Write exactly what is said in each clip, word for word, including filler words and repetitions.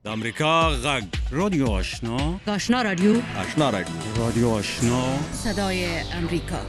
امریکا غږ رادیو آشنا آشنا رادیو آشنا رادیو رادیو آشنا صدای امریکا.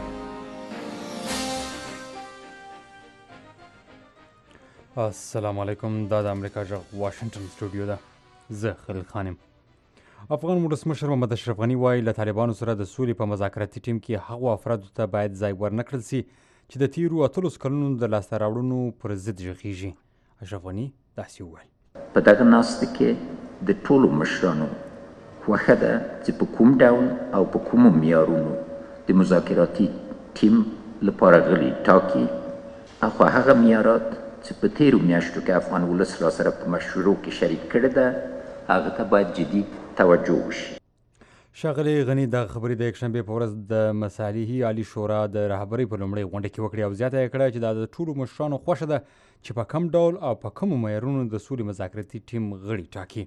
السلام علیکم. دا د امریکا غږ واشنگټن سټوډیو ده. زه خلیل خانم. افغان ولسمشر محمد اشرف غني وایي له طالبانو سره د سولې په مذاکراتي ټیم کې هغو افرادو ته باید ځای ورنکړل سي چې د تیرو اتلس کلونو د لاسته راوړنو پر ضد غږیږي. اشرف غني داسې وویل. په دغه ناسته کې د ټولو مشرانو خوښه ده چې په کوم ډول او په کومو معیارونو د مذاکراتي ټیم لپاره غړي ټاکي، اخو هغه معیارات چې په تیرو میاشتو کې افغان ولس را سره په مشورو کې شریک کړی ده هغه ته باید جدي توجه وشي. ښاغلی غني دغه خبرې د یکشنبې په ورځ د مصالحې عالي شورا د رهبرۍ په لومړۍ غونډه کې وکړې او زیاته یې کړه چې دا د ټولو مشرانو خوښه ده چې په کم ډول او په کومو معیارونو د سولې مذاکراتي ټیم غړي ټاکي.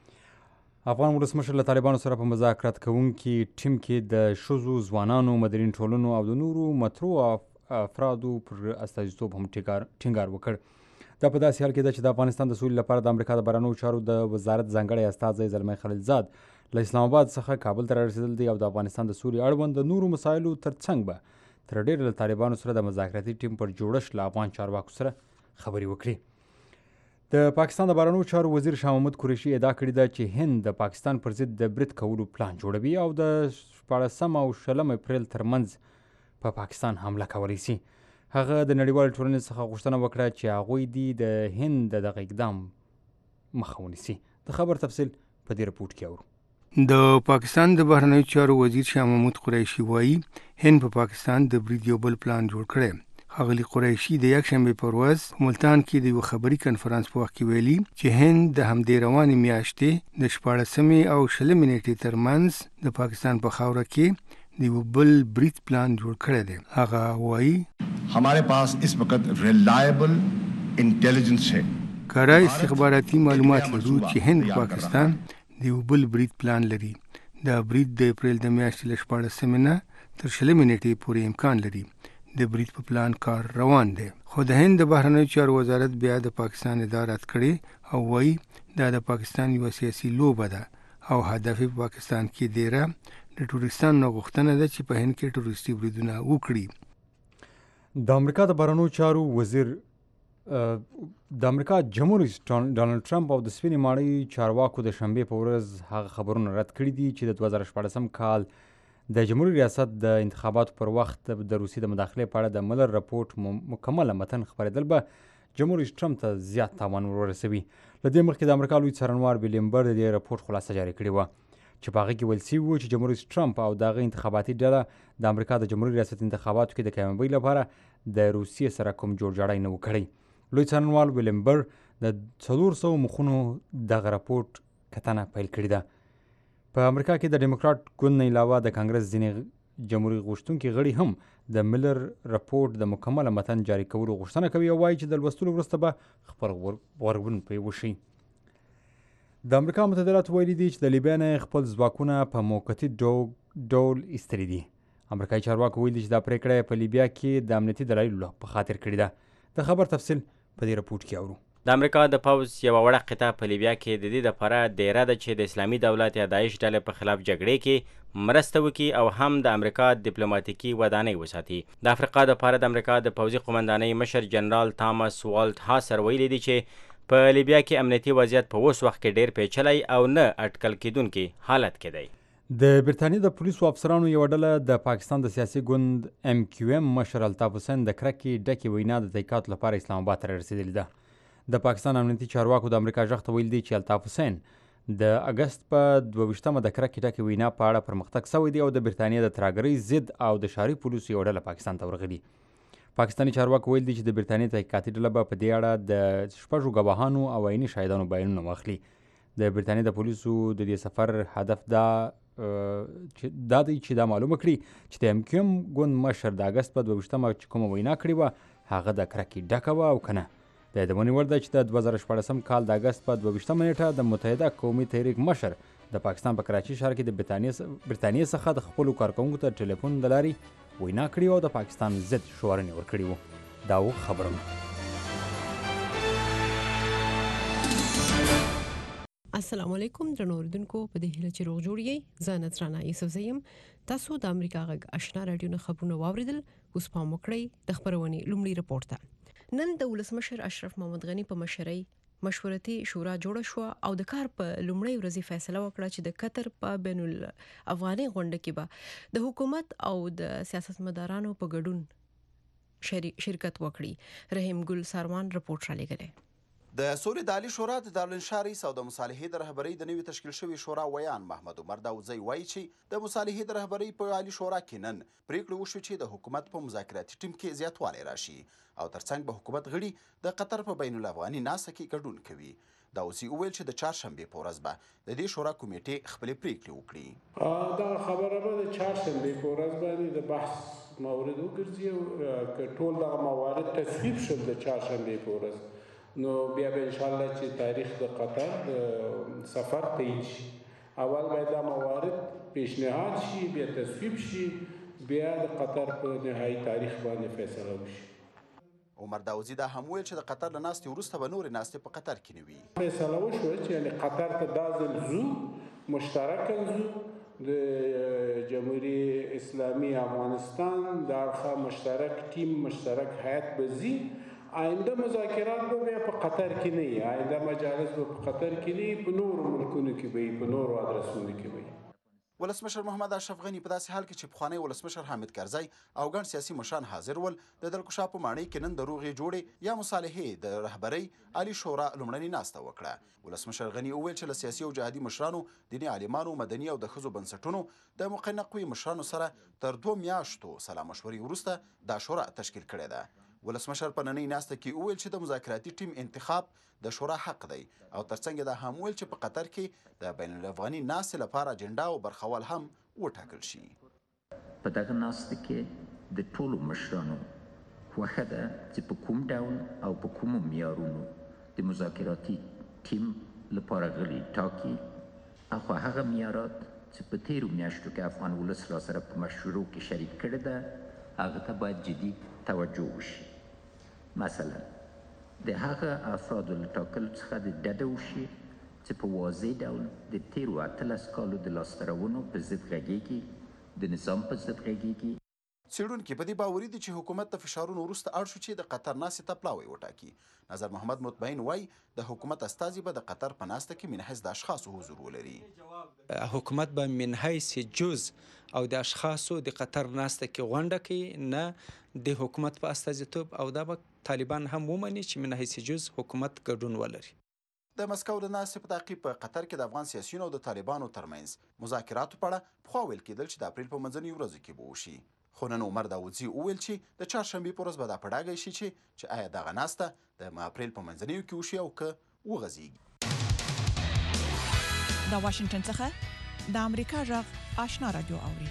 افغان ولسمشر له طالبانو سره په مذاکرات کوونکي ټیم کې د ښځو، ځوانانو، مدني ټولنو او د نورو مطرحو افرادو پر استازیتوب هم ټینګار وکړ. دا په داسې حال کې ده چې د افغانستان د سولې لپاره د امریکا د بهرنیو چارو د وزارت ځانګړی استازی زلمی خلیلزاد له اسلام آباد څخه کابل ته رارسېدل دی او د افغانستان د سولې اړوند د نورو مسایلو ترڅنګ به تر ډېره له طالبانو سره د مذاکراتي ټیم پر جوړښت له افغان چارواکو سره خبرې وکړي. د پاکستان د بهرنیو چارو وزیر شاه محمود قریشي ادعا کړې ده چې هند د پاکستان پر ضد د برید کولو پلان جوړوي او د شپاړسم او شلم اپریل ترمنځ په پا پاکستان حمله کولی شي. هغه د نړیوالې ټولنې څخه غوښتنه وکړه چې هغوی دې د هند د دغه اقدام مخه ونیسي. د خبر تفصیل په دې رپورټ کې اورو. د پاکستان د بهرنیو چارو وزیر شاه محمود قریشي وایي هند په پاکستان د برید یو بل پلان جوړ کړی. ښاغلي قریشي د یکشنبې په ورځ په ملتان کې د یوه خبري کنفرانس په وخت کې ویلي چې هند د همدې روانې میاشتې د شپاړسمې او شلمې نیټې ترمنځ د پاکستان په خاوره کې د یو بل برید پلان جوړ کړی دی. هغه وایي हमारे पास इस वक्त रिलायबल इंटेलिजेंस है. کره استخباراتي معلومات لرو چې هند پاکستان د یو بل برید پلان لري. دا برید د اپریل د میاشتې له شپاړسمې نه تر شلمې نیټې پورې امکان لري. د برید په پلان کار روان دی. خو د هند د بهرنیو چارو وزارت بیا د پاکستان ادعا رد کړې او وایي دا د پاکستان یوه سیاسي لوبه ده او هدف په پاکستان کې ډیره د ټوریستانو نه غوښتنه ده چې په هند کې ټوریستي بریدونه وکړي. د امریکا د بهرنیو چارو وزیر د امریکا جمهور رئیس ډانلډ ټرمپ او د سپینې ماڼۍ چارواکو د شنبې په ورځ هغه خبرونه رد کړي دي چې د دوه زره شپاړسم کال د جمهوري ریاست د انتخاباتو پر وخت د روسیې د مداخلې په اړه د ملر رپورټ مکمله متن خپرېدل به جمهور رئیس ټرمپ ته زیات تاوان ورسوي. له دې مخکې د امریکا لوی څارنوال ویلیم بر د دې رپورټ خلاصه جاري کړې وه چې په هغه کې ویل شوي وو چې جمهور رئیس ټرمپ او د هغه انتخاباتي ډله د امریکا د جمهوري ریاست انتخاباتو کې د کامیابۍ لپاره د روسیې سره کوم جوړجاړی نه و کړی. لوی څارنوال ویلیم بر د څلور سوو مخونو دغه رپورټ کتنه پیل کړې ده. په امریکا کې د ډیموکراټ ګوند نه علاوه د کانګرس ځینې جمهوري غوښتونکي غړي هم د ملر رپورټ د مکمله متن جاري کولو غوښتنه کوي او وایي چې د لوستلو وروسته به خپل غبرګون پرې وشي. د امریکا متحده ایالاتو ویلي دي چې د لیبیا نه خپل ځواکونه په موقتي ډول ایستلي دي. امریکایي چارواکو ویلي چې دا پرېکړه په لیبیا کې د امنیتي دلایلو په خاطر کړې ده. د خبر تفصیل په دې رپورټ کې اورو. د امریکا د پوځ یوه وړه قطعه په لیبیا کې د دې دپاره دیره ده چې د اسلامي دولت یا داعش ډلې په خلاف جګړې کې مرسته وکړي او هم د امریکا ډیپلوماتیکي ودانۍ وساتي. د افریقا دپاره د امریکا د پوځي قمندانۍ مشر جنرال تامس والټ هاسر ویلي دي چې په لیبیا کې امنیتي وضعیت په اوس وخت کې ډېر پیچلی او نه اټکل کېدونکي حالت کې دی. د برتانیې د پولیسو افسرانو یوه ډله د پاکستان د سیاسي ګوند ایم کیو ایم مشر الطاف حسین د کرکې ډکې وینا د تحقیقاتو لپاره اسلام آباد ته رارسېدلې ده. د پاکستان امنیتي چارواکو د امریکا غږ ته ویل دي چې الطاف حسین د اګست په دوه ویشتمه د کرکې ډکې وینا په اړه پرمختګ سوی دی او د برتانیې د ترهګرۍ ضد او د ښاري پولیسو یوه ډله پاکستان ته ورغلي. پاکستاني چارواکو ویل دي چې د برتانیې تحقیقاتي ډله به په دې اړه د شپږو ګواهانو او عیني شاهدانو بیانونه واخلي. د برتانیې د پولیسو د دې سفر هدف دا دا دی چې دا معلومه کړي چې د ایم کیو ایم ګوند مشر د اګست په دوه ویشتمه چې کومه وینا کړې وه هغه د کرکې ډکه وه او که نه. د یادونې وړ ده چې د دوه زره شپاړسم کال د اګست په دوه ویشتمه نیټه د متحده قومي تحریک مشر د پاکستان په کراچي ښار کې د برتانیې څخه د خپلو کارکوونکو ته ټلیفون د لارې وینا کړې او د پاکستان ضد شعارونه ورکړي وو. دا و خبرونه. السلام علیکم درنو اوریدونکو په دې هیله چې روغ جوړ یې زه نصرانه یوسف زیم تاسو د امریکا غږ آشنا رادیو نه خبرونه واوریدل اوس په مکړی د خبرونې لومړی رپورت ته نن د ولسمشر اشرف محمد غنی په مشرۍ مشورتي شورا جوړه شو او د کار په لومړی ورځ فیصله وکړه چې د قطر په بین الافغاني غونډه کې به د حکومت او د سیاستمدارانو په ګډون شرکت وکړي. رحیم ګل ساروان رپورت را لګلې. د سوري د عالی شورا د دارالانشا رئیس او د مصالحې د رهبرۍ د نوي تشکیل شوي شورا ویان محمد عمر داوودزی وایي چې د مصالحې د رهبرۍ په عالی شورا کې نن پریکړه وشوه چې د حکومت په مذاکراتي ټیم کې زیاتوالی راشي او ترڅنګ به حکومت غړي د قطر په بین الافغاني ناسته کې ګډون کوي. داوودزی وویل چې د چهارشنبې په ورځ به د دې شورا کمیټې خپلې پریکړې وکړي. دا خبره به د چهارشنبې په ورځ باندې د بحث مورد وګرځي او که ټول دغه موارد تصویب شول د چهارشنبې په ورځ نو بیا به ان شاء الله چې تاریخ د قطر د سفر تایید شي. اول باید دا موارد پیشنهاد شي بیا تصویب شي بیا د قطر په نهایي تاریخ باندې فیصله وشي. عمر داوودزی دا هم ویل چې د قطر له ناستې وروسته به نورې ناستې په قطر کې نه وي. فیصله وشوه چې یعنې قطر ته دا ځل ځو مشترکاً ځو د جمهوریت اسلامي افغانستان د اړخه مشترک ټیم مشترک هیئت به ځي. آینده مذاکرات به بیا په قطر کې نه وي، آینده مجالس به په قطر کې نه وي، په نورو ملکونو کې به وي، په نورو ادرسونو کې به وي. ولسمشر محمد اشرف غني په داسې حال کې چې پخوانی ولسمشر حامد کرزی او ګڼ سیاسي مشران حاضر ول د دلکشا په ماڼۍ کې نن د روغې جوړې یا مصالحې د رهبرۍ عالی شورا لومړنۍ ناسته وکړه. ولسمشر غني وویل چې له سیاسي او جهادي مشرانو، دیني عالمانو، مدني او د ښځو بنسټونو د مقننه قوې مشرانو سره تر دوه میاشتو سلا مشورې وروسته دا شورا تشکیل کړې ده. ولسمشر په نننۍ ناسته کې وویل چې د مذاکراتي ټیم انتخاب د شورا حق دی او ترڅنګ دا هم ویل چې په قطر کې د بین الافغاني ناستې لپاره اجنډا او برخوال هم وټاکل شي. په دغه ناسته کې د ټولو مشرانو خوښه ده چې په کوم ډول او په کومو معیارونو د مذاکراتي ټیم لپاره غړي ټاکي او هغه معیارات چې په تیرو میاشتو کې افغان ولس راسره په مشورو کې شریک کړي ده هغه ته باید جدي توجه وشي. مثلا د هغه افرادو له ټاکلو څخه د ډډه وشي چې په واضح ډول د تیرو اتلس کالو د لاسته راوړنو په ضد غږیږي، د نظام په ضد غږیږي. څېړونکي په دې باوري دي چې حکومت د فشارونو وروسته اړ شو چې د قطر ناستې ته پلاوی وټاکي. نظر محمد مطمئن وایي د حکومت استازي به د قطر په ناسته کې من حیث د اشخاصو حضور ولري. حکومت به من حیث جز او د اشخاصو د قطر ناسته کې غونډه کوي، نه د حکومت په استازیتوب، او دا به طالبان هم ومني چې من حیث جز حکومت ګډون ولري. د مسکو د ناستې په تعقیب په قطر کې د افغان سیاسیونو او د طالبانو ترمنځ مذاکراتو په اړه پخوا ویل کېدل چې د اپریل په منځنیو ورځو کې به وشي. خو نن عمر داوودزی وویل چې د چهارشنبې په ورځ به دا په ډاګه شي چې چې آیا دغه ناسته د اپریل په منځنیو کې وشي او که وغځېږي. د واشنگټن څخه د امریکا غږ آشنا رادیو اوري.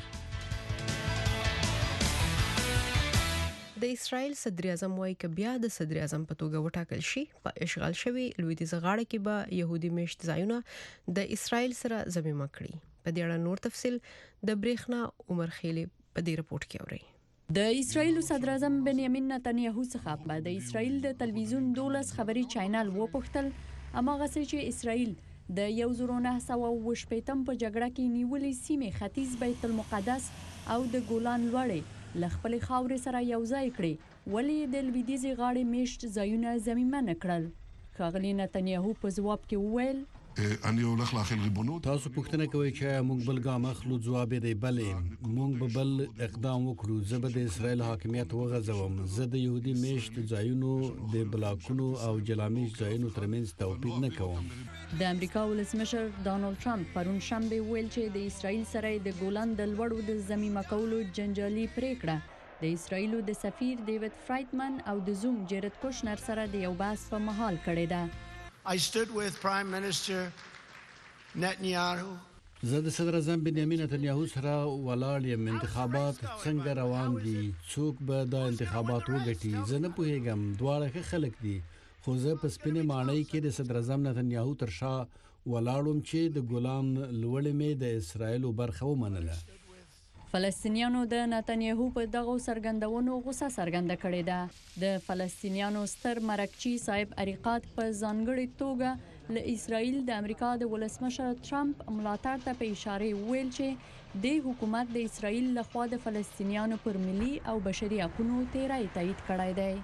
د اسرائیل صدر اعظم وايي چې بیا د صدر اعظم په توګه وټاکل شي په اشغال شوی لویدیځ غاړه کې به يهودي میشت ځایونه د اسرائیل سره ضمیمه کړي. په دې اړه نور تفصیل د بریښنا عمر خیلی په دې رپورت کې اوري. د اسرائیل صدر اعظم بنیامین نتنیاهو څخه په د اسرائیل د تلویزیون دولس خبري چینل وپوښتل اماغه چې اسرائیل د یو زره نه سوه اوه شپېتم په جګړه کې نیولې سیمې ختیځ بیت المقدس او د ګولان لوړې له خپلې خاورې سره یو ځای کړې، ولې د لویدیځې غاړې میشت ځایونه ضمیمه نه کړل. ښاغلي نتنیاهو په ځواب کې وویل تاسو پوښتنه کوئ چې موږ بل ګام اخلو. ځواب یې دی بلې، موږ به بل اقدام وکړو. زه به د اسرائیل حاکمیت وغځوم. زه د یهودي میشت ځایونو د بلاکونو او جلامیش ځایونو ترمنځ توپیر نه کوم. د امریکا ولسمشر ډانلډ ټرمپ پرون شنبه ویل چې د اسرائیل سره د ګولان د لوړو د ضمیمه کولو جنجالي پریکړه د اسرائیلو د سفیر ډیوډ فرایټمن او د زوم جیرد کوشنر سره د یو بحث په مهال کړې ده. I stood with Prime Minister Netanyahu. زه د صدر اعظم بنیامین نتنیاهو سره ولاړ یم. انتخابات څنګه روان دي؟ څوک به دا انتخابات وګټي؟ زه نه پوهیږم. دواړه ښه خلک دي، خو زه په سپینې ماڼۍ کې د صدر اعظم نتنیاهو تر شا ولاړم چې د ګولان لوړې مې د اسرائیلو برخه ومنله. فلسطینیانو د نتنیاهو په دغه سرګندونو غوسه څرګنده کړې ده. د فلسطینیانو ستر مرکچی صاحب اریقات په ځانګړي توګه له اسرائیل د امریکا د ولسمشر ټرمپ ملاتړ ته په اشاره ویل چې د حکومت د اسرائیل لخوا د فلسطینیانو پر ملي او بشري حقوقو تیری تایید کړی دی.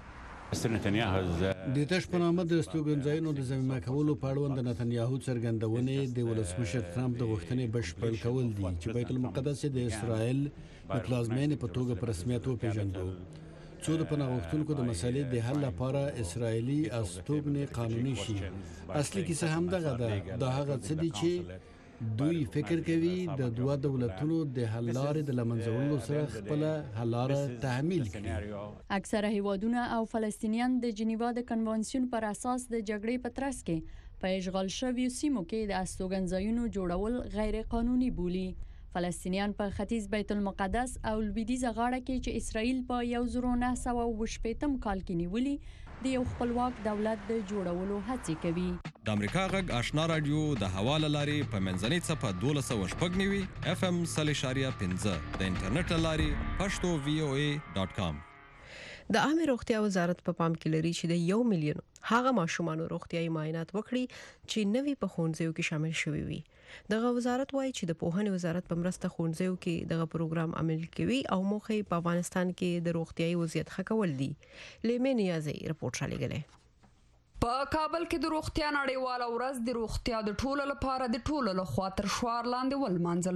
د تش په نامه د استوګنځایونو د ضمیمه کولو په اړوند د نتنیاهو څرګندونې د ولسمشر ټرمپ د غوښتنې بشپړ کول دي چې بیت المقدس د اسرائیل د پلازمینې په توګه په رسمیت وپیژندو. څو د پناه غوښتونکو د مسلې د حل لپاره اسرائیلي استوګنې قانوني شي. اصلي کیسه هم دغه ده. دا هغه څه دي چې دوی فکر کوي د دوه دولتونو د حل لارې د لمنځولو سره خپل حل لاره تحمیل کړي. اکثره هیوادونه او فلسطینیان د جنیوا د کنوانسیون پر اساس د جګړې په ترڅ کې په اشغال شویو سیمو کې د استوګنځایونو جوړول غیر قانوني بولي. فلسطینیان په ختیځ بیت المقدس او لویدیځه غاړه کې چې اسرائیل په یو زر نه سوه اوه شپېتم کال کې نیولي د یو خپلواک دولت د جوړولو هڅې کوي. د امریکا غږ آشنا رادیو د حواله لاري په منځنۍ صفه دولس سوه شپږ نوي اف ام صلی شاریه پنځه د انټرنیټ لاري پښتو وی او ای ډاټ کام. د عامه روغتیا وزارت په پام کې لري چې د یو میلیون هغه ماشومان روغتیايي معاینات وکړي چې نوي په ښوونځیو کې شامل شوي وي. دغه وزارت وایي چې د پوهنې وزارت په مرسته ښوونځیو کې دغه پروګرام عمل کوي او موخه په افغانستان کې د روغتیايي وضعیت ښه کول دي. لیمه نیازي رپورټ را لګلې. په کابل کې د روغتیا نړیواله ورځ د روغتیا د ټولو لپاره د ټولو لخوا تر شعار لاندې ولمانځل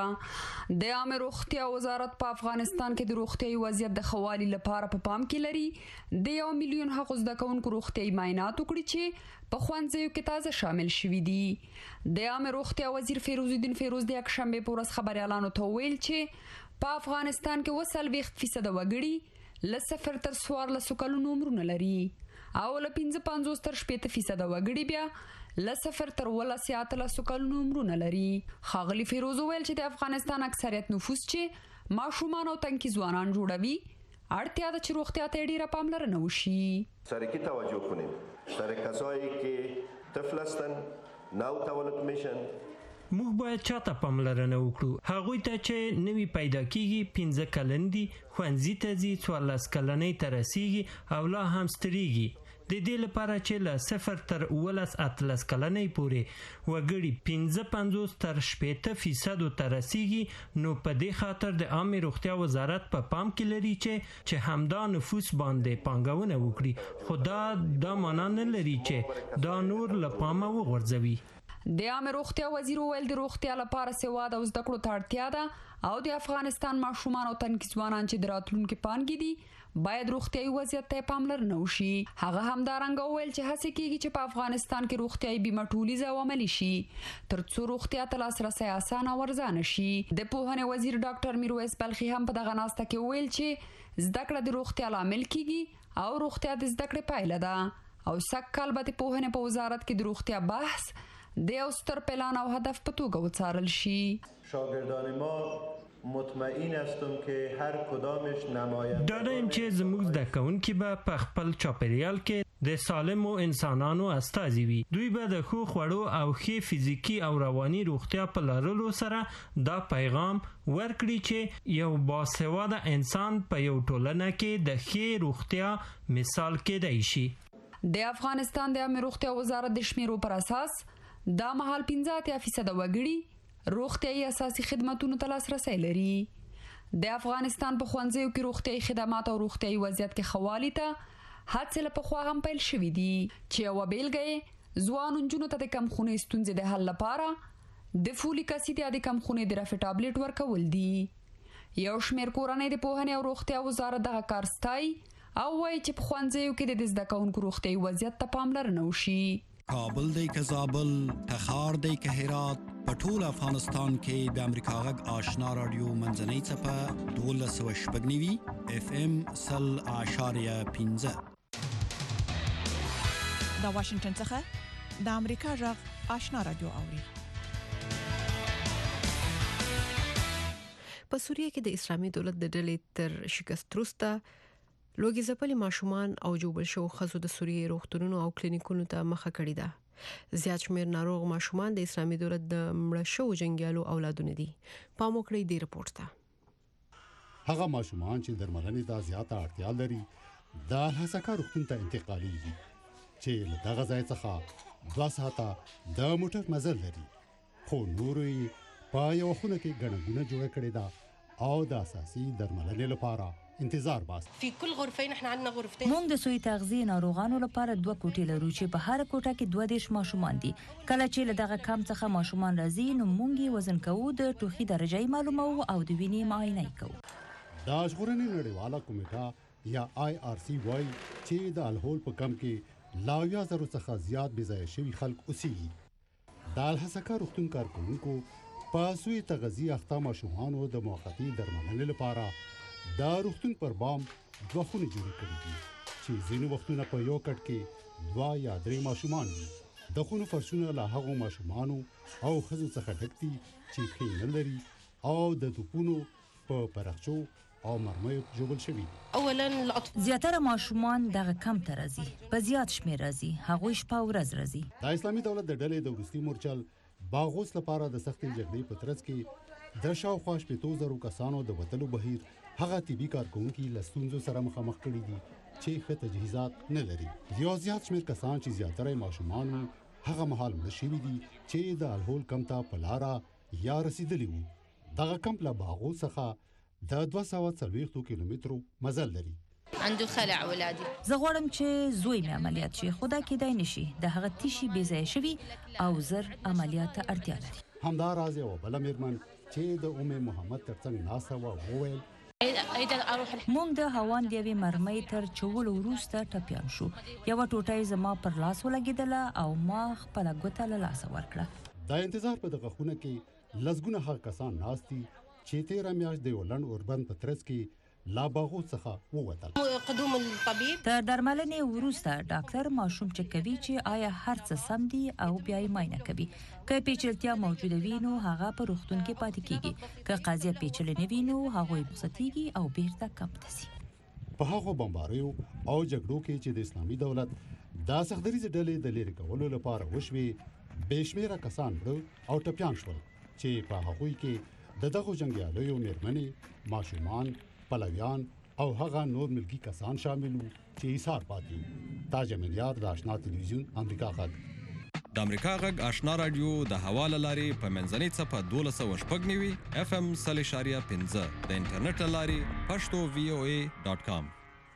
شوه. د عامه روغتیا وزارت په افغانستان کې د روغتیايي وضعیت د ښه والي لپاره په پام کې لري د یو میلیون هغو زده کوونکو روغتیايي معاینات وکړي چې په ښوونځیو کې تازه شامل شوي دي. د عامه روغتیا وزیر فیروز الدین فیروز د یکشنبې په ورځ خبریالانو ته ویل چې په افغانستان کې اووه څلوېښت فیصده وګړي له صفر تر څوارلسو کلونو عمرونه لري او له پنځه پنځوس تر شپېته فیصده وګړي بیا له صفر تر اوولس یا اتلسو کلونو عمرونه لري. ښاغلي فیروز ویل چې د افغانستان اکثریت نفوس چې ماشومان او تنکي ځوانان جوړوي اړتیا ده چې روغتیا ته ډیره پاملرنه وشي. سرکی توجه کنیم سر کسایی که طفل هستن نو تولد میشن. موږ باید چاته پاملرنه وکړو هغوی ته چې نوی پیدا کیږي پنځه کلن دي ښوونځي ته ځي څوارلس کلنۍ ته رسیږي او لا هم ستړيږي. د دې لپاره چې له صفر تر اوولس اتلس کلنۍ پورې وګړي پنځه پنځوس تر شپېته فیصدو ته رسیږي نو په دې خاطر د عامه روغتیا وزارت په پام کې لري چې چې همدا نفوس باندې پانګونه وکړي. خو دا دا معنا نه لري چې دا نور له پامه وغورځوي. د عامه روغتیا وزیر ویل د روغتیا لپاره سواد او زده کړو ته اړتیا ده او د افغانستان ماشومان او تنکي ځوانان چې د راتلونکي پانګې دي باید روغتیايي وضعیت ته پاملرنه وشي. هغه همدارنګه ویل چې هڅه کیږي چې په افغانستان کې روغتیايي بیمه ټولیزه او عملي شي ترڅو روغتیا ته لاسرسی اسانه او ارزانه شي. د پوهنې وزیر ډاکټر میرویس بلخي هم په دغه ناسته کې ویل چې زده کړه د روغتیا لامل کیږي او روغتیا د زده کړې پایله ده او سږکال به د پوهنې په وزارت کې د روغتیا بحث د یو ستر پلان او هدف په توګه وڅارل شي. شاگردان ما مطمئن هستم که هر کدامش نماینده داریم چې زموږ زده کوونکي به په خپل چاپیریال کې د سالمو انسانانو استازي وي. دوی به د ښو خوړو او ښې فزیکي او رواني روغتیا په لرلو سره دا پیغام ورکړي چې یو باسواده انسان په یو ټولنه کې د ښې روغتیا مثال کېدای شي. د افغانستان د عامه روغتیا وزارت د شمیرو پر اساس دا مهال پنځه اتیا فیصده وګړي روغتیايي اساسي خدماتونو ته لاسرسی لري. د افغانستان په ښوونځیو کې روغتیايي خدمات او روغتیايي وضعیت کې ښه والي ته هڅې له پخوا هم پیل شوي دي چې یوه بیلګه یې ځوانو نجونو ته د کمخونۍ ستونزې د حل لپاره د فولیک اسید یا د کمخونۍ د رفع ټابلیټ ورکول دي. یو شمېر کورنۍ د پوهنې او روغتیا وزارت دغه کار ستایي او وایي چې په ښوونځیو کې د زده کوونکو روغتیايي وضعیت ته پاملرنه وشي. کابل دی که زابل تخار دی که هرات په ټول افغانستان کې د امریکا غږ آشنا رادیو منځنۍ څپه دولس سوه شپږ نوي اف ام سل اشاریه پنځه. د واشنگټن څخه د امریکا غږ آشنا رادیو اوري. په سوریه کې د اسلامي دولت د ډلې تر شکست وروسته لوګي ځپلي ماشومان او جوړ شو خزو د سوریې روغتونونو او کلینیکونو ته مخه کړې ده. زیات شمیر ناروغ ماشومان د اسلامي دولت د مړه شو جنگیالو اولادونه دي. پام وکړئ د رپورت ته. هغه ماشومان چې درملنې ته زیاته اړتیا لري د الحسکه روغتون ته انتقالیږي چې له دغه ځای څخه دوه ساعته د موټر مزل لري، خو نورو یې په یوه خونه کې ګڼه ګوڼه جوړه کړې ده او د اساسي درملنې لپاره انتظار باس. في كل غرفين احنا عندنا غرفتين. موږ د سوی تغذیه ناروغانو لپاره دوه کوټې لرو چې په هر کوټه کې دوه دیرش ماشومان دي. کله چې له دغه کمپ څخه ماشومان راځي نو موږ یې وزن کوو، د ټوخي درجه یې معلوموو او د وینې معاینه یې کوو. د ژغورنې نړیواله کمیټه یا آی آر سی وایي چې د الهول په کمپ کې لا اویا زرو څخه زیات بې ځایه شوي خلک اوسېږي. د الحسکه روغتون کارکوونکو په سوی تغذیه اخته ماشومانو د موقتي درملنې لپاره د روغتون پر بام دوه خونې جوړې کړې دي چې ځینې وختونه په یو کټ کې دوه یا درې ماشومان وي. د خونو فرشونه له هغو ماشومانو او ښځو څخه ډک دي چې پښې نه لري او د توپونو په پرخچو او مرمیو ژوبل شوي دي. اولا زیاتره ماشومان دغه کمپ ته راځي، په زیات شمېر راځي، هغوی شپه او ورځ راځي. د اسلامي دولت د ډلې د وروستي مورچل باغوس لپاره د سختې جګړې په ترڅ کې د شاوخوا شپېتو زرو کسانو د وتلو بهیر هغه طبي کارکوونکي له ستونزو سره مخامخ کړي دي چې ښه تجهیزات نه لري. یو زیات شمېر کسان چې زیاتره یې ماشومان وو هغه مهال مړه شوي دي چې د الهول کمپ ته په لاره یا رسېدلي وو. دغه کمپ له باغوس څخه د دوه سوه څلوېښتو کیلومترو مزل لري. عنده خلع ولادي. زه غواړم چې زوی مې عملیات شي، خو دا کیدای نشي. د هغه تیشي بې ځایه شوي او زر عملیات ته اړتیا لري. همدا راز یوه بله مېرمن چې د ام محمد تر څنګ ناسته وه وویل موږ د هاوان د یوې مرمۍ تر چولو وروسته ټپیان شو. یوه ټوټه یې زما پر لاس ولګېدله او ما خپله ګوته له لاسه ورکړه. د انتظار په دغه خونه کې لسګونه هغه کسان ناست دي چې تېره میاشت د یو لنډ اوربند په ترڅ کې لا باغوس څخه ووتل. قدوم الطبيب تر درملنې وروسته ډاکټر ماشوم چک کوي چې آیا هر څه سم دي او بیا یې معاینه کوي. که پیچلتیا موجوده وي نو هغه په روغتون کې پاتې کیږي، که قضیه پیچلې نه وي نو هغوی رخصتیږي او بیرته کمپ ته ځي. په هغو بمباریو او جګړو کې چې د اسلامي دولت دا سختدریزې ډلې د لرې کولو لپاره وشوې، بې شمېره کسان مړه او ټپیان شول چې په هغوی کې د دغو جنګیالیو مېرمنې، ماشومان، پلویان او هغه نور ملکی کسان شامل وو چې ایثار پاتې. تاج ملیار د آشنا تلویزیون امریکا غږ. د امریکا غږ آشنا رادیو د هوا له لارې په منځنۍ څپه دولس سوه شپږ نوي اف ام سل اشاریه پنځه د انټرنیټ له لارې پښتو وی او ای ډاټ کام.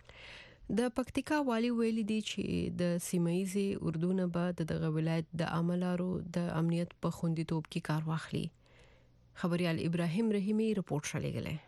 د پکتیکا والی ویلي دی چې د سیمایي اردو نه به دغه ولایت د عملارو د امنیت په خوندیتوب کې کار واخلي. خبريال ابراهیم رحیمی رپورټ شلېګلې.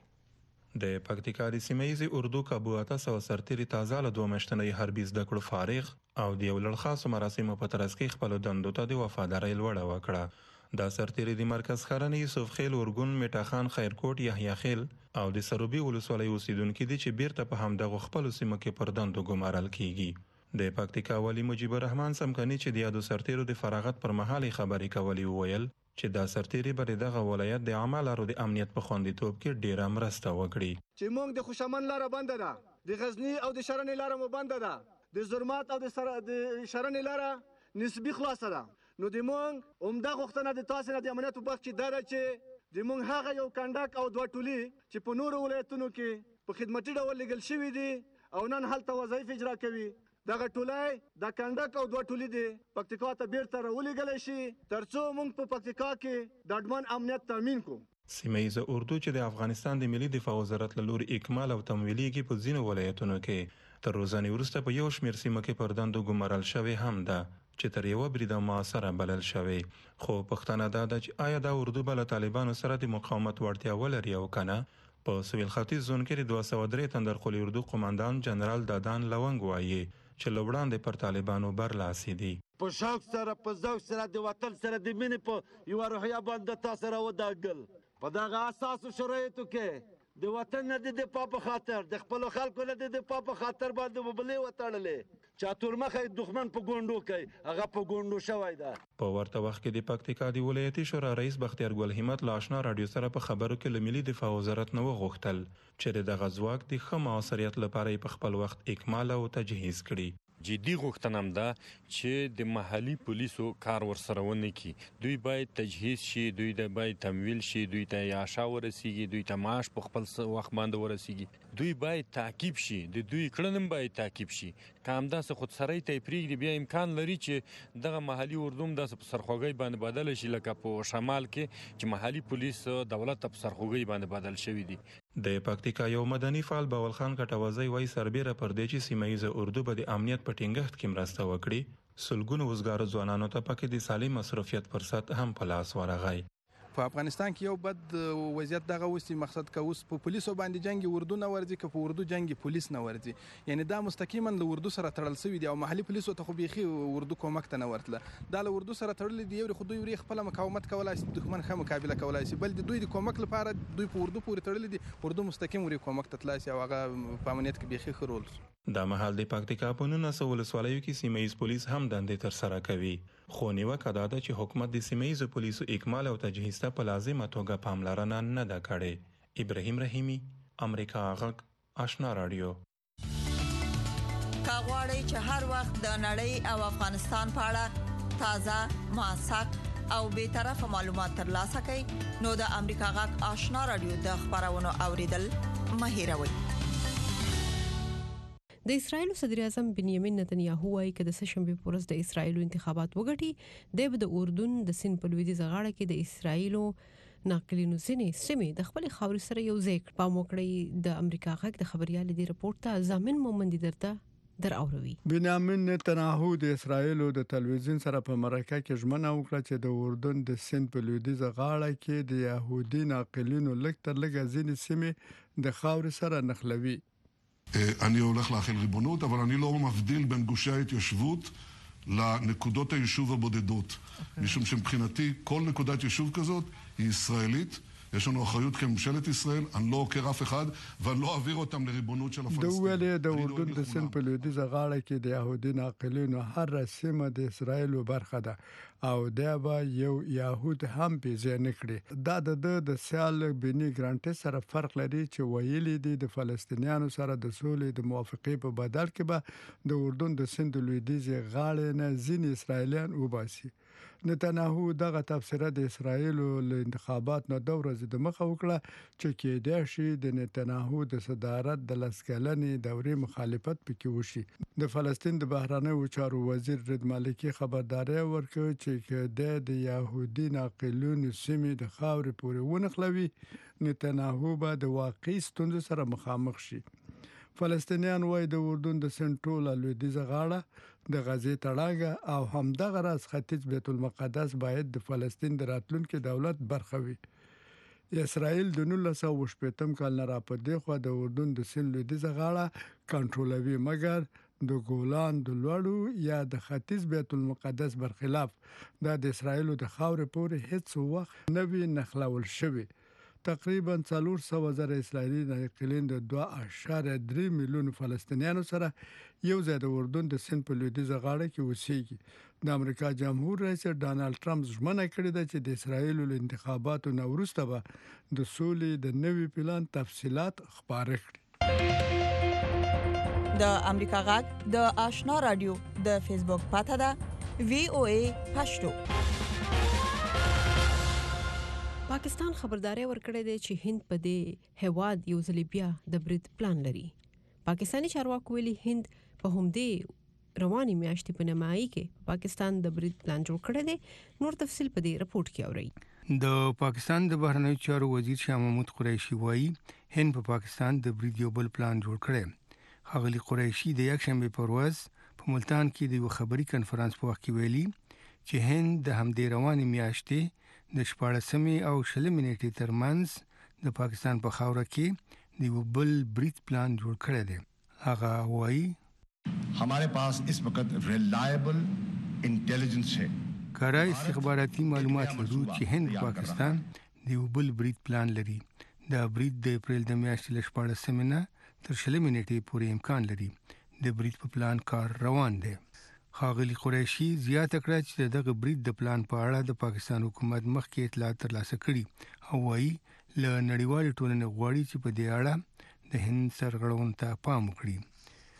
د پکتیکا د سیمایي اردو کابو اته سوه سرتیري تازه له دوه میاشتنۍ حربي زده کړو فارغ او د یو لړ خاصو مراسمو په ترڅ کې خپلو دندو ته د وفادارۍ لوړه وکړه. دا سرتیري د مرکز ښرنې یوسف خیل، ورګون، میټا خان، خیرکوټ، یحیی خیل او د سروبي ولسوالۍ اوسیدونکي دي چې بیرته په همدغو خپلو سیمو کې پر دندو ګمارل کیږي. د پکتیکا والی مجیب الرحمن سمکني چې د یادو سرتیرو د فراغت پر مهال خبرې کولې وویل چې دا سرتیري به دغه ولایت د عملارو د امنیت په خوندیتوب کې ډیره مرسته وکړي. چې موږ د خوشامن لاره بنده ده، د غزنی او د شرنې لاره مو بنده ده، د زرمات او د شرنې لاره نسبی خلاصه ده. نو د موږ عمده غوښتنه د تاسو نه د امنیت په بخش کې دا ده چې د موږ هغه یو کنډک او دوه ټولي چې په نورو ولایتونو کې په خدمتي ډول لګل شوي دي او نن هلته وظایف اجرا کوي، دغه ټولای د کنډک او دوه ټولي دي پکتیکا ته بیرته راولېږلی شي ترڅو موږ په پکتیکا کې د ډاډمن امنیت تامین کړو. سیمه اردو چې د افغانستان د ملي دفاع وزارت له لوري اکمال او تمویلېږي په ځینو ولایتونو کې تر روزانې وروسته په یو شمېر سیمو کې پر دندو ګمارل شوې هم ده چې تر یوه بریده معاصره بلل شوې. خو پوښتنه دا ده چې آیا دا اردو به له طالبانو سره د مقاومت وړتیا ولري او که نه؟ په سویل ختیځ زون کې د دوه سوه درې تندرخولي اردو قماندان جنرال دادان لونګ وایي چې له وړاندې پر طالبانو برلاسي دي. په شوق سره په ذوق سره د وطن سره د مینې په یوه روحیه باندې تا سره وداګل. په دغه اساسو شرایطو کې د وطن نه د دفاع په خاطر د خپلو خلکو نه د دفاع په خاطر باندې مو بلې وتړلې چې تورمخی دښمن په ګونډو کوي، هغه په ګونډو شوی ده. په ورته وخت کې د پکتیکا د ولایتي شورا رئیس بختیار ګل همت له آشنا راډیو سره په خبرو کې له ملي دفاع وزارت نه وغوښتل چې د دغه ځواک د ښه موثریت لپاره په خپل وخت اکمال او تجهیز کړي. جدي غوښتنه هم ده چې د محلي پولیسو کار ورسره ونه کړي. دوی باید تجهیز شي، دوی د باید تمویل شي، دوی ته یاشا ورسیږي، دوی ته معاش په خپل وخت باندې ورسیږي، دوی باید تعقیب شي، د دوی کړنې باید تعقیب شي. که همداسې خودسرۍ ته یې پرېږدي بیا امکان لري چې دغه محلي اردو هم داسې په سرخوږۍ باندې بدله شي لکه په شمال کې چې محلي پولیس دولت ته په سرخوږۍ باندې بدل شوي دي. د پکتیکا یو مدني فعال باول خان کټوازی وایي سربیره پر دې چې سیمه ییزه اردو به د امنیت په ټینګښت کې مرسته وکړي، سلګونو وزګارو ځوانانو ته پکې د سالم مصروفیت فرصت هم په لاس ورغی. په افغانستان کې یو بد وضعیت دغه وسی مقصد که اوس په پولیسو باندې جنگي اردو نه ورځي که په اردو جنگي پولیس نه ورځي، یعنی دا مستقیما له اردو سره تړل شوی دی او محلي پولیسو ته خو بيخي اردو کومک ته نه ورتله. دا له اردو سره تړل دي، یو خو دوی وری خپل مقاومت کولای شي، دښمن ښه مقابله کولای شي، بل دوی د کومک لپاره دوی په اردو پورې تړل دي، اردو مستقیم وری کومک ته تلای شي او هغه په امنیت کې بيخي خرول. دا مهال د پکتیکا په نولسو ولسوالیو کې سیمه ییز پولیس هم دندې ترسره کوي، خو نیوکه دا ده چې حکومت د سیمه ییزو پولیسو اکمال او تجهیز ته په لازمه توګه پاملرنه نه ده کړې. ابراهیم رحیمی، امریکا غږ، آشنا رادیو. که غواړئ چې هر وخت د نړۍ او افغانستان په اړه تازه، موثق او بیطرفه معلومات ترلاسه کړئ نو د امریکا غږ آشنا رادیو د خبرونو اوریدل مه هیروئ. د اسرایل صدر اعظم بنیامین نتنیاهو وايي چې د سشنبه پر ورځ د اسرایل انتخابات وګټي د د اردن د سین په لویدیځ غاړه کې د اسرایل ناقلینو سینې سیمې د خپل خاور سره یو ځای پام وکړي. د امریکا غږ د خبريال دی رپورت ته ضامن مومند درته در اوروي. بنیامین نتنیاهو د اسرایل د تلویزیون سره په مرکه کې ژمنه وکړه چې د اردن د سین په لویدیځ غاړه کې د يهودي ناقلینو لږ تر لږه ځینې سیمې د خاور سره نخلوي. אני הולך להחיל ריבונות, אבל אני לא מבדיל בין גושי ההתיישבות לנקודות היישוב הבודדות. משום שמבחינתי כל נקודת יישוב כזאת היא ישראלית. יש לנו אחריות כממשלת ישראל, אני לא עוקר אף אחד, ואני לא אעביר אותם לריבונות של הפלסטינים. د ولې د اردن د سین په لویدیځه غاړه کې د يهودي ناقلینو هر سیمه د اسرایل برخه ده او دا به یو يهود هم پیژنې کړي. دا د د سیال بنی ګرانټ سره فرق لري چې ویلي دي د فلسطینیانو سره د سولې د موافقې په بدل کې به د اردن د سین د لویدیځه غاړه نه ځین اسرایلیان وباسي. نتنیاهو دغه تفسیر د اسرایل له انتخابات نه د ورځې د مخه وکړه چې کېدای شي د نتنیاهو د صدارت د لسکلنې دورې مخالفت پکې وشي. د فلسطین د بهرنیو چارو وزیر رد مالکی خبرداري ورکړه چې د يهودي ناقلونو سیمې د خاورې پورې ونخلوي، نتنیاهو به د واقعي ستونزو سره مخامخ شي. فلسطینیان وايي د اردن د سنټرول لویدیځه غاړه د غزې تړاګه او همدغه راز ختیځ بیت المقدس باید د فلسطین د راتلونکي دولت برخه وي. اسرائیل د نولس سوه شپږم کال نه راپدې خو د اردن د سین لویدیځه غاړه کنټرولوي، مګر د ګولان د لوړو یا د ختیځ بیت المقدس برخلاف دا د اسرائیل د خاورې پورې هیڅ وخت نه وی نخلول شوی. تقریبا څلور سوه زره اسرائیلي ناقلین د دوه اعشاریه درې میلیون فلسطینیانو سره یو ځای د اردن د سین په لویدیځه غاړه کې اوسېږي. د امریکا جمهور رئیس ډانلډ ټرمپ ژمنه کړې ده چې د اسرائیل له انتخاباتو نه وروسته به د سولې د نوي پلان تفصيلات خبره کړي. د امریکا غږ د آشنا رادیو د فیسبوک پاته ده وی او ای پښتو. پاکستان خبرداري ورکړې ده چې هند په دې هواد یو ځل بیا د برید پلان لري. پاکستاني چارواکو ویلي هند په همدې رواني میاشتې په نیمایي کې پاکستان د برید پلان جوړ کړی دی. نور تفصیل په دې رپورت کې اورئ. د پاکستان د بهرنیو چارو وزیر شاه محمود قریشي وایي هند په پاکستان د برید یو بل پلان جوړ کړی. ښاغلي قریشي د یکشنبه پر ورځ په ملتان کې د خبري کانفرنس په وخت کې ویلي چې هند د همدې رواني میاشتې د شپاړسمې او شلمې نیټې ترمنځ د پاکستان په خاوره کې د یو بل برید پلان جوړ کړی دی. هغه وایي हमारे पास इस वक्त रिलायबल इंटेलिजेंस है. کارای استخباراتي معلومات لري چې هند پاکستان د یو بل برید پلان لري. دا برید د اپریل د میاشتې له شپاړسمې نه تر شلمې نیټې پورې امکان لري. د برید په پلان کار روان دی. ښاغلي قریشي زیاته کړه چې دغه برید د پلان په اړه د پاکستان حکومت مخکې اطلاعات ترلاسه کړي او وايي له نړیوال ټولنې غواړي چې په دې اړه د هند سرغړونې ته پام وکړي.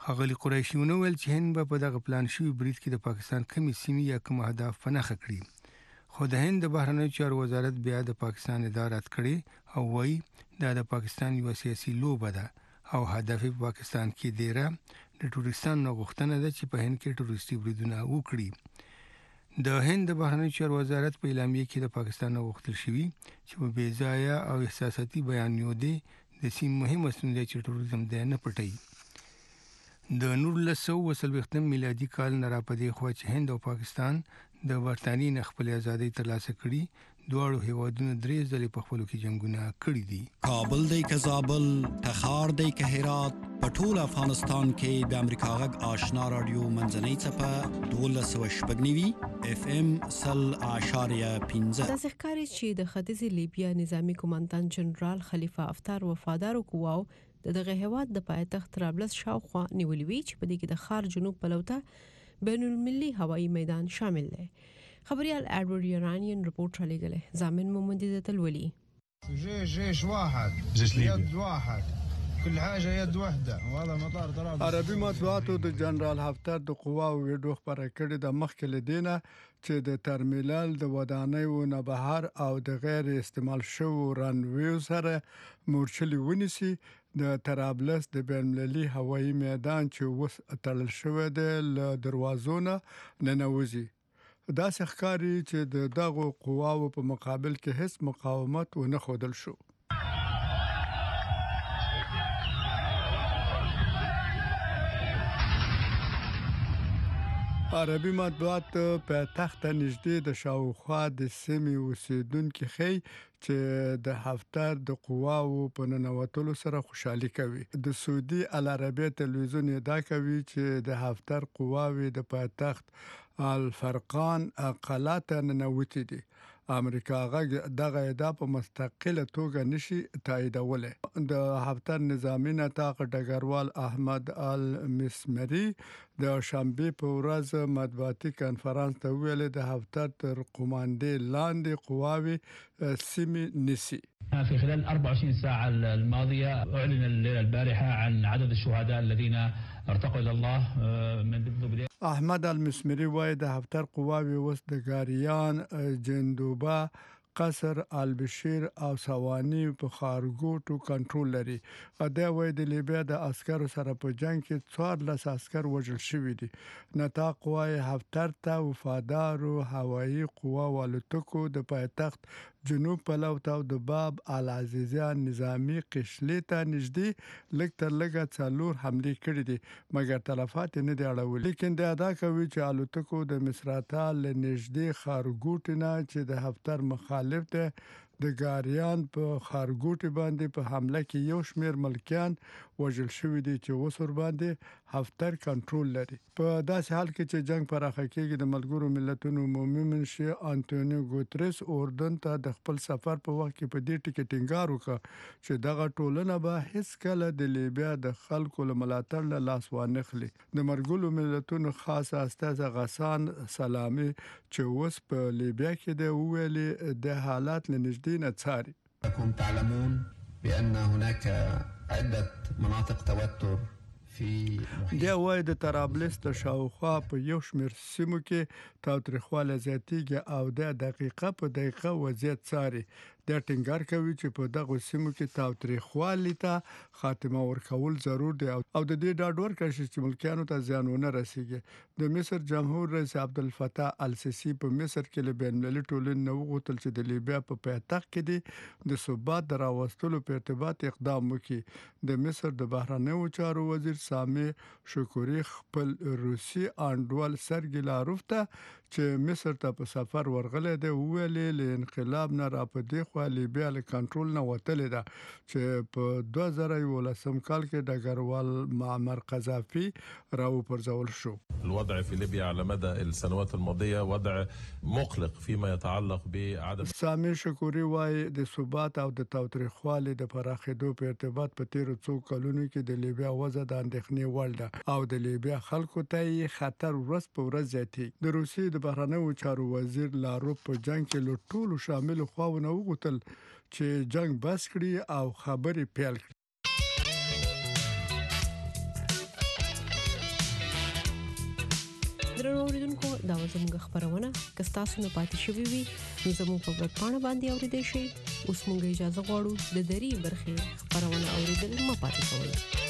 ښاغلي قریشي ونویل چې هند به په دغه پلان شوي برید کې د پاکستان کمی سیمې یا کوم اهداف په نښه کړي، خو د هند د بهرنیو چارو وزارت بیا د پاکستان اداره رد کړې او وایي دا د پاکستان یو سیاسي لوبه ده او هدف په پاکستان کې دیره د ټوریستانو غوښتنه ده چې په هند کې ټوریستي بریدونه وکړي. د هند د بهرنیو چارو وزارت په اعلامیه کې د پاکستان غوښتل شوی چې په بې ځایه او احساساتي بیانیو دی د سیمې مهمه ستونزه چې ټوریزم دی نه پټوي. د نولس سوه څلوېښتم میلادي کال نه راپدې خوا چې هند او پاکستان د برطانیې نه خپل ازادي ترلاسه کړي، دواړو هیوادونو درې ځلې په خپلو کې جنگونه کړي دي. کابل دی که زابل، تخار دی که هرات، په ټول افغانستان کې د امریکا غږ آشنا رادیو منځنۍ څپه دولس سوه شپږ نوي اف ام سل اعشاریه پنځه. داسې ښکاري چې د ختیځې لیبیا نظامی کمانډان جنرال خلیفه حفتر وفادارو قواو د دغه هیواد د پایتخت طرابلس شاوخوا نیولې وی چې په دې کې د ښار جنوب پلوته بین المللي هوایي میدان شامل دی. خبريال ادوارد یورانین رپورټ را لېږلی، زامن مومندي د تلولي جيش جيش واحد جيش يد واحد كل حاجه يد وحده والله مطار طرابلس. عربي مطبوعاتو د جنرال حفتر د قواو ویډیو خبره کړې د مخکې لدینه چې د ترمینل د ودانیو نه بهر او د غیر استعمال شوو رنویو سره مورچلي ونیسي د طرابلس د بین المللي هوایي میدان چې اوس تړل شوی دی له دروازو نه ننوځي. داسې ښکاري چې د دغو قواو په مقابل کې هیڅ مقاومت ونه ښودل شو. عربي مطبوعات په تخت نږدې د شاوخوا د سیمې اوسیدونکو ښیي چې د حفتر د قواو په ننوتلو سره خوشحالي کوي. د سعودي العربیه تلویزیون ادعا کوي چې د حفتر قواوې د پایتخت الفرقان قلعه ننوتې دي. امریکا غږ دغه ادعا په مستقله توګه نشي تاییدولی. د حفتر نظامی نطاق ډګروال احمد المسمري د شنبه په ورځ مطبوعاتي کانفرنس ته ویل د حفتر تر قوماندې لاندې قواوي سیمې نسی. في خلال أربع وعشرين ساعة الماضية أعلن الليلة البارحة عن عدد الشهداء الذين ارتقوا إلى الله من ضمن. احمد المسمري وايي د حفتر قواوي اوس د غاریان، جندوبا، قصر البشیر او سواني په خارګوټو کنټرول لري. دا وايي د لیبیا د عسکرو سره په جنگ کې څوارلس عسكر وژل شوي دي. نطاق وايي حفتر ته وفادارو هوایي قوا والوتکو د پایتخت جنوب پلو ته د باب العزیزیان نظامی قشلې ته نږدې لږ تر لږه څلور حملې کړې دي، مګر تلفات نه دي اړولي. لیکن دا ادا کوي چې الوتکو د مصراتا له نږدې خارګوټ نه چې د حفتر مخالف ده د غاریان په خارګوټ باندې په حمله کې یو شمېر ملکیان وژل شوي دي چې اوس ور باندې حفتر کنټرول لري. په داسې حال کې چې جنگ پراخه کېږي د ملګرو ملتونو عمومي منشي انټونیو ګوتریس اردن ته د خپل سفر په وخت کې په دې ټکي ټینګار وکړ چې دغه ټولنه به هیڅ کله د لیبیا د خلکو له ملاتړ له لاس وانخلي. د ملګرو ملتونو خاص استاذ غسان سلامي چې اوس په لیبیا کې د ویلي د حالات لنږدې نڅاري. لكم تعلمون بأن هناك عدة مناطق توتر دا وای د طرابلس د شاوخوا په یو شمېر سیمو کې تاوتریخواله زیاتیږي او د دقیقه په دقیقه وضعیت څاري. دا ټینګار کوي چې په دغه سیمو کې تاوتریخوالي ته خاتمه ورکول ضرور دی او د دې ډاډ ورکړي چې ملکیانو ته زیان ونه رسیږي. د مصر جمهور رئیس عبدالفتاح السیسی په مصر کې له بین المللي ټولنې نه وغوښتل چې د لیبیا په پایتخت کې د ثبات د راوستلو په ارتباط اقدام وکړي. د مصر د بهرنیو چارو وزیر سامي شکوري خپل روسي انډول سرګي لاروف ته چې مصر ته په سفر ورغله د ویلې له انقلاب نه راپدې خو لیبیا له کنټرول نه وتلې ده چې په دوه زره یولسم کال کې ډګروال معمر قذافي راو پرځول شو. الوضع في ليبيا على مدى السنوات الماضية وضع مقلق فيما يتعلق بعدد. سامي شکوري وايي د ثبات او د تاوتریخوالي د پراخېدو په ارتباط په تیر څو کلونو کې د لیبیا وضع د اندېښنې وړ ده او د لیبیا خلکو ته خطر ورځ په ورځ زیاتېږي. د روسي د بهرنیو چارو وزیر لاروف په جنگ کې له ټولو شامل خواونه وغوښتل چې جنگ بس کړي او خبرې پیل کړي. اوریدونکو دا زموږ خبرونه کستاسو نه پاتې شوې وي نو زموږ په ویب پاڼه باندې اوریدئ شئ. اوس موږ اجازه غواړو د دری برخې خبرونه اوریدل مو پاتې کوئ.